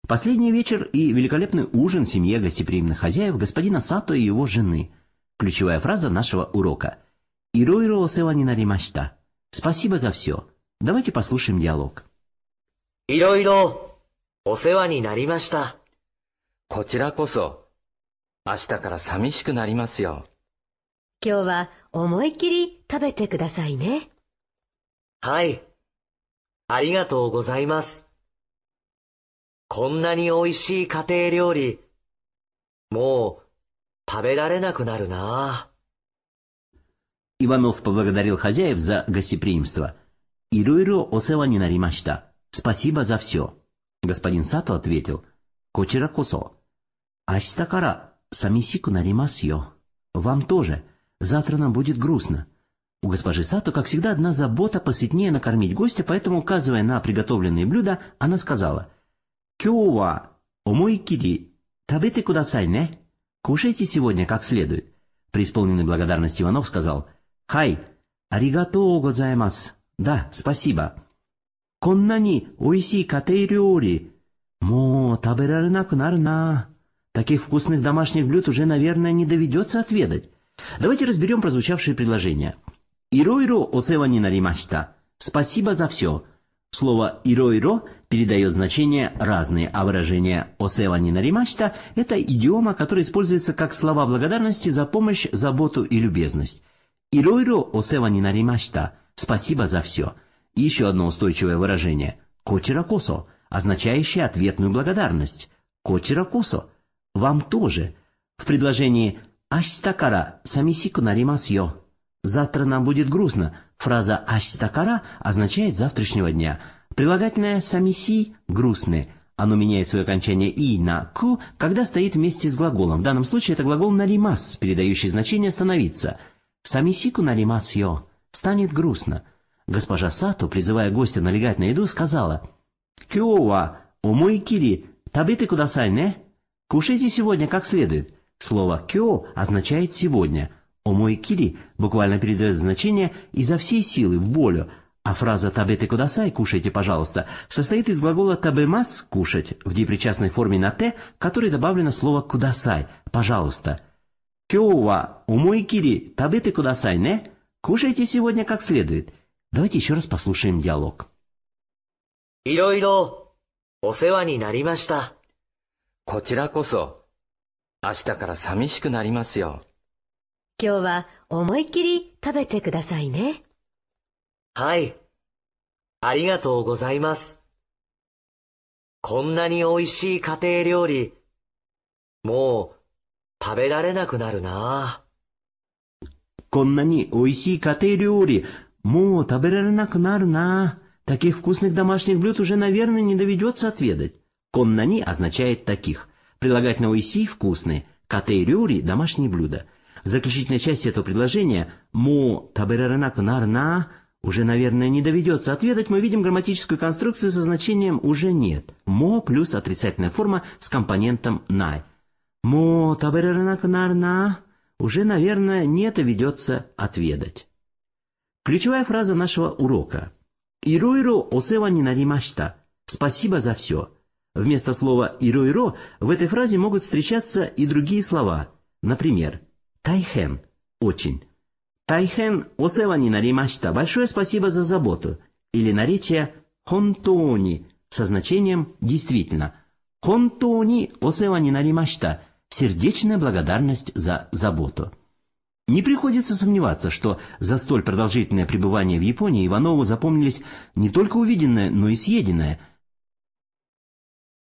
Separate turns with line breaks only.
Последний вечер и великолепный ужин в семье гостеприимных хозяев господина Сато и его жены. Ключевая фраза нашего урока. «Ироиро осева ни наримашта». Спасибо за все. Давайте послушаем диалог.
«Ироиро осева ни наримашта».
こちらこそ、明日から寂しくなりますよ。
今日は思い切り食べてくださいね。
はい。ありがとうございます。こんなに美味しい家庭料理、もう食べられなくなるな。
Иванов поблагодарил хозяев за гостеприимство. «Ироиро осева ни наримашта». Спасибо за все. Господин Сато ответил. «Кочера косо». «Ашта кара самисику наримасу йо». «Вам тоже. Завтра нам будет грустно». У госпожи Сато, как всегда, одна забота посытнее накормить гостя, поэтому, указывая на приготовленные блюда, она сказала: «Кё ва омойкири табете кудасай не?» «Кушайте сегодня как следует». Преисполненный благодарности Иванов сказал: «Хай, аригато годзаймас». «Да, спасибо». «Коннани ойсий катей рёри». «Мо табераренаку нарна». «Таких вкусных домашних блюд уже, наверное, не доведется отведать». Давайте разберем прозвучавшие предложения. «Ироиро осева ни наримашта». «Спасибо за все». Слово «ироиро» передает значения разные, а выражение «осева ни наримашта» – это идиома, которая используется как слова благодарности за помощь, заботу и любезность. «Ироиро осева ни наримашта» – «спасибо за все». И еще одно устойчивое выражение «кочера косо», означающее ответную благодарность. «Кочера косо» – «вам тоже». В предложении «ашта кара самисику наримасу йо». «Завтра нам будет грустно». Фраза «ашта кара» означает «завтрашнего дня». Прилагательное «самиси» – «грустный». Оно меняет свое окончание «и» на «ку», когда стоит вместе с глаголом. В данном случае это глагол «наримас», передающий значение «становиться». «Самисику наримасу йо» – «станет грустно». Госпожа Сато, призывая гостя налегать на еду, сказала: «Кё ва омойкири табете кудасай не?» «Кушайте сегодня как следует». Слово «кё» означает «сегодня». «Омойкири» буквально передает значение «изо всей силы», в волю, а фраза «табете кудасай» «кушайте, пожалуйста» состоит из глагола «табемас» «кушать» в депричастной форме на «те», к которой добавлено слово «кудасай» «пожалуйста». «Кё ва омойкири табете кудасай не?» «Кушайте сегодня как следует». Давайте еще раз послушаем диалог.
«Ироиро осева ни наримашта».
こちらこそ、明日から寂しくなりますよ。
今日は思い切り食べてくださいね。
はい。ありがとうございます。こんなに美味しい家庭料理、もう食べられなくなるな。
こんなに美味しい家庭料理、もう食べられなくなるな. Таких вкусных домашних блюд уже, наверное, не доведется отведать. «Коннани» означает «таких». Прилагательное «ойси» – «вкусные», «катей рюри» – «домашние блюда». В заключительной части этого предложения «мо табераренаку нарна» уже, наверное, не доведется отведать, мы видим грамматическую конструкцию со значением «уже нет». «Мо» плюс отрицательная форма с компонентом «най». «Мо табераренаку нарна» уже, наверное, не доведется отведать. Ключевая фраза нашего урока. «Ироиро осева ни наримашта». «Спасибо за все». Вместо слова «ироиро» в этой фразе могут встречаться и другие слова. Например, «тайхэн» – «очень». «Тайхэн осева ни наримашта» – «большое спасибо за заботу». Или наречие «хонтони» со значением «действительно». «Хонтони осева ни наримашта» – «сердечная благодарность за заботу». Не приходится сомневаться, что за столь продолжительное пребывание в Японии Иванову запомнились не только увиденное, но и съеденное.